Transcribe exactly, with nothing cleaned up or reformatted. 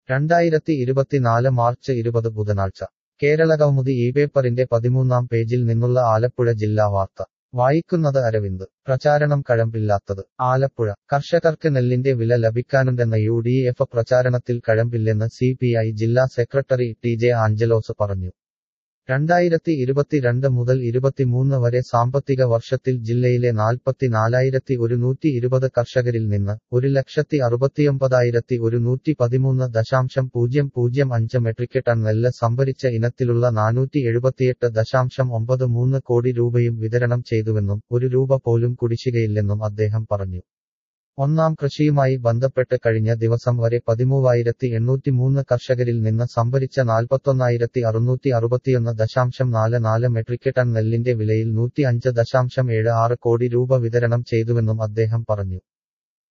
രണ്ടായിരത്തി ഇരുപത്തിനാല് മാർച്ച് ഇരുപത് ബുധനാഴ്ച കേരളകൗമുദി ഈ പേപ്പറിന്റെ പതിമൂന്നാം പേജിൽ നിന്നുള്ള ആലപ്പുഴ ജില്ലാ വാർത്ത വായിക്കുന്നത് അരവിന്ദ്. പ്രചാരണം കഴമ്പില്ലാത്തത്. ആലപ്പുഴ കർഷകർക്ക് നെല്ലിന്റെ വില ലഭിക്കാനുണ്ടെന്ന യു ഡി എഫ് പ്രചാരണത്തിൽ കഴമ്പില്ലെന്ന് സി പി ഐ ജില്ലാ സെക്രട്ടറി ടി ജെ ആഞ്ചലോസ് പറഞ്ഞു. രണ്ടായിരത്തി ഇരുപത്തിരണ്ട് മുതൽ ഇരുപത്തിമൂന്ന് വരെ സാമ്പത്തിക വർഷത്തിൽ ജില്ലയിലെ നാൽപ്പത്തിനാലായിരത്തി ഒരുന്നൂറ്റി ഇരുപത് കർഷകരിൽ നിന്ന് ഒരു ലക്ഷത്തി അറുപത്തിയൊമ്പതായിരത്തി ഒരുന്നൂറ്റി പതിമൂന്ന് ദശാംശം പൂജ്യം പൂജ്യം അഞ്ച് മെട്രിക് ടൺ നെല്ല് സംഭരിച്ച ഇനത്തിലുള്ള നാനൂറ്റി എഴുപത്തിയെട്ട് ദശാംശം ഒമ്പത് മൂന്ന് കോടി രൂപയും വിതരണം ചെയ്തുവെന്നും ഒരു രൂപ പോലും കുടിശ്ശികയില്ലെന്നും അദ്ദേഹം പറഞ്ഞു. ഒന്നാം കൃഷിയുമായി ബന്ധപ്പെട്ട് കഴിഞ്ഞ ദിവസം വരെ പതിമൂവായിരത്തി എണ്ണൂറ്റിമൂന്ന് കർഷകരിൽ നിന്ന് സംഭരിച്ച നാൽപ്പത്തൊന്നായിരത്തി അറുന്നൂറ്റി അറുപത്തിയൊന്ന് ദശാംശം നാല് നാല് മെട്രിക് ടൺ നെല്ലിന്റെ വിലയിൽ നൂറ്റി അഞ്ച് ദശാംശം ഏഴ് ആറ് കോടി രൂപ വിതരണം ചെയ്തുവെന്നും അദ്ദേഹം പറഞ്ഞു.